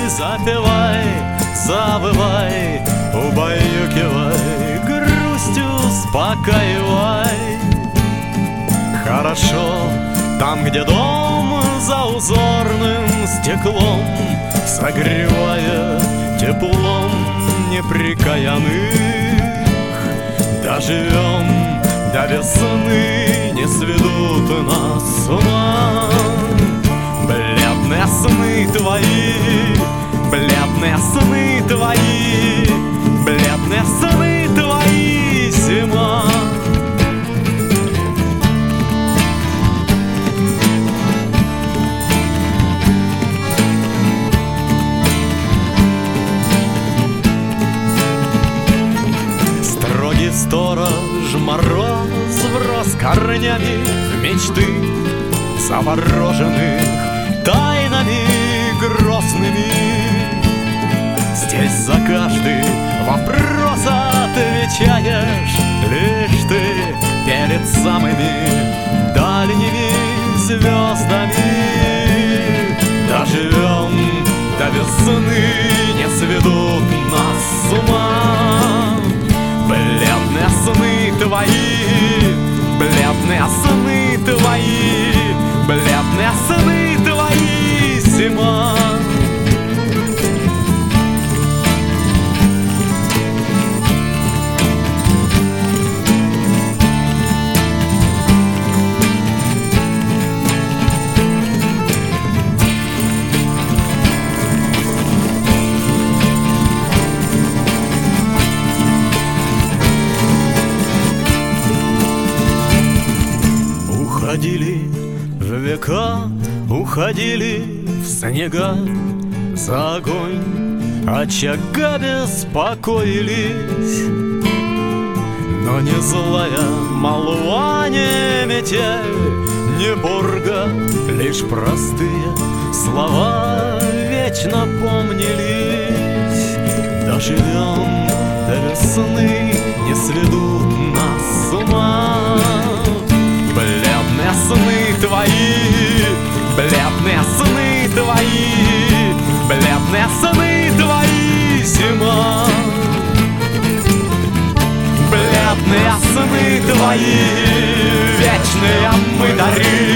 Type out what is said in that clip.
запевай, завывай, убаюкивай, грустью успокаивай. Хорошо там, где дом за узорным стеклом, согревая теплом неприкаянных, доживем до весны, не сведут нас с ума. Бледные сны твои, бледные сны твои, бледные сны твои, зима. Строгий сторож мороз врос корнями в мечты завороженных тайнами грозными. Здесь за каждый вопрос отвечаешь лишь ты перед самыми дальними звездами. Доживем до весны, не сведут нас с ума. Бледные сны твои, бледные сны твои, бледные сны твои, зима. Уходили в века, уходили в снега, за огонь очага беспокоились. Но не злая молва, не метель, не бурга, лишь простые слова вечно помнились. Доживем до весны, не сведут нас с ума. Бледные сны твои, бледные сны твои, бледные сны твои, зима. Бледные сны твои, вечные мы дары.